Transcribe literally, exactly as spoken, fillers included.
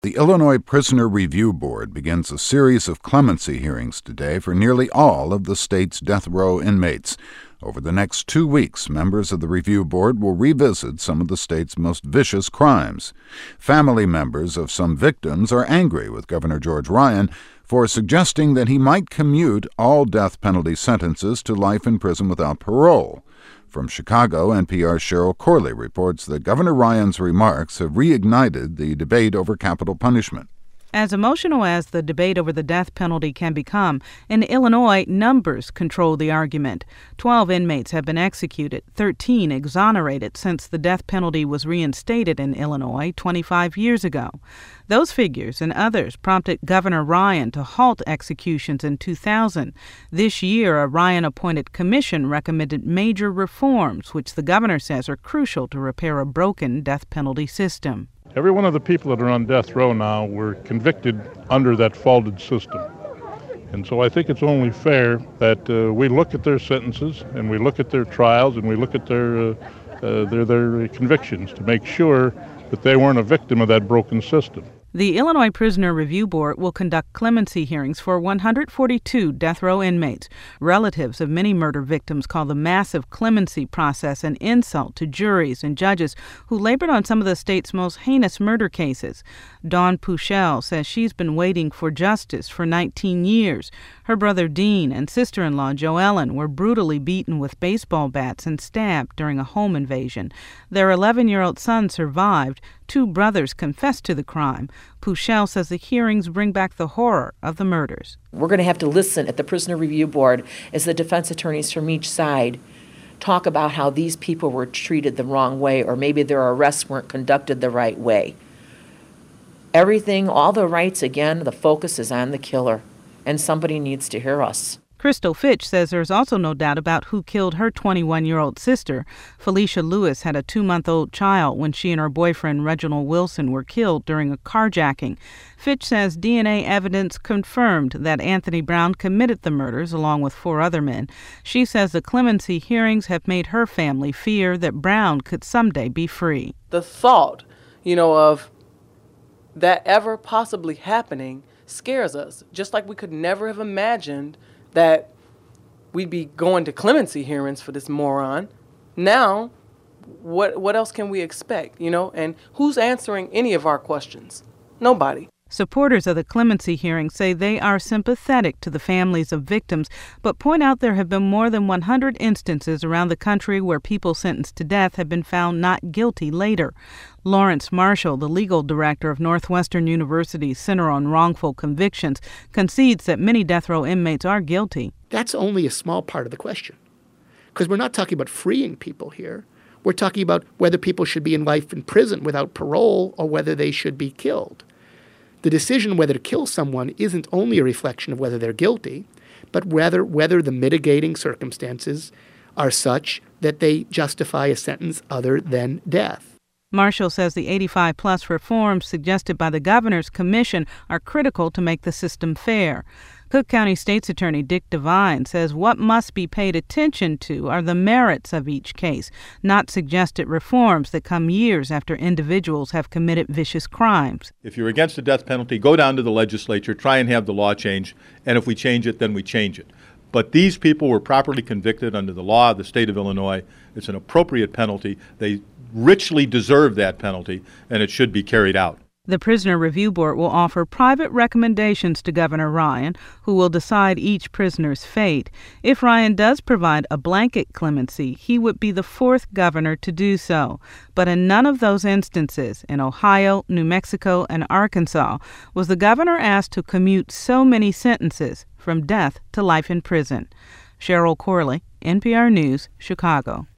The Illinois Prisoner Review Board begins a series of clemency hearings today for nearly all of the state's death row inmates. Over the next two weeks, members of the review board will revisit some of the state's most vicious crimes. Family members of some victims are angry with Governor George Ryan for suggesting that he might commute all death penalty sentences to life in prison without parole. From Chicago, N P R's Cheryl Corley reports that Governor Ryan's remarks have reignited the debate over capital punishment. As emotional as the debate over the death penalty can become, in Illinois, numbers control the argument. Twelve inmates have been executed, thirteen exonerated since the death penalty was reinstated in Illinois twenty-five years ago. Those figures and others prompted Governor Ryan to halt executions in two thousand. This year, a Ryan-appointed commission recommended major reforms, which the governor says are crucial to repair a broken death penalty system. Every one of the people that are on death row now were convicted under that faulted system. And so I think it's only fair that uh, we look at their sentences and we look at their trials and we look at their, uh, uh, their, their convictions to make sure that they weren't a victim of that broken system. The Illinois Prisoner Review Board will conduct clemency hearings for one hundred forty-two death row inmates. Relatives of many murder victims call the massive clemency process an insult to juries and judges who labored on some of the state's most heinous murder cases. Dawn Puchel says she's been waiting for justice for nineteen years. Her brother Dean and sister-in-law Joellen were brutally beaten with baseball bats and stabbed during a home invasion. Their eleven-year-old son survived. Two brothers confessed to the crime. Puchel says the hearings bring back the horror of the murders. We're going to have to listen at the Prisoner Review Board as the defense attorneys from each side talk about how these people were treated the wrong way, or maybe their arrests weren't conducted the right way. Everything, all the rights, again, the focus is on the killer, and somebody needs to hear us. Crystal Fitch says there's also no doubt about who killed her twenty-one-year-old sister. Felicia Lewis had a two-month-old child when she and her boyfriend Reginald Wilson were killed during a carjacking. Fitch says D N A evidence confirmed that Anthony Brown committed the murders along with four other men. She says the clemency hearings have made her family fear that Brown could someday be free. The thought, you know, of that ever possibly happening scares us, just like we could never have imagined that we'd be going to clemency hearings for this moron. Now, what what else can we expect, you know? And who's answering any of our questions? Nobody. Supporters of the clemency hearings say they are sympathetic to the families of victims, but point out there have been more than one hundred instances around the country where people sentenced to death have been found not guilty later. Lawrence Marshall, the legal director of Northwestern University's Center on Wrongful Convictions, concedes that many death row inmates are guilty. That's only a small part of the question, because we're not talking about freeing people here. We're talking about whether people should be in life in prison without parole or whether they should be killed. The decision whether to kill someone isn't only a reflection of whether they're guilty, but rather whether the mitigating circumstances are such that they justify a sentence other than death. Marshall says the eighty-five plus reforms suggested by the governor's commission are critical to make the system fair. Cook County State's Attorney Dick Devine says what must be paid attention to are the merits of each case, not suggested reforms that come years after individuals have committed vicious crimes. If you're against the death penalty, go down to the legislature, try and have the law changed, and if we change it, then we change it. But these people were properly convicted under the law of the state of Illinois. It's an appropriate penalty. They richly deserve that penalty, and it should be carried out. The Prisoner Review Board will offer private recommendations to Governor Ryan, who will decide each prisoner's fate. If Ryan does provide a blanket clemency, he would be the fourth governor to do so. But in none of those instances, in Ohio, New Mexico, and Arkansas, was the governor asked to commute so many sentences from death to life in prison. Cheryl Corley, N P R News, Chicago.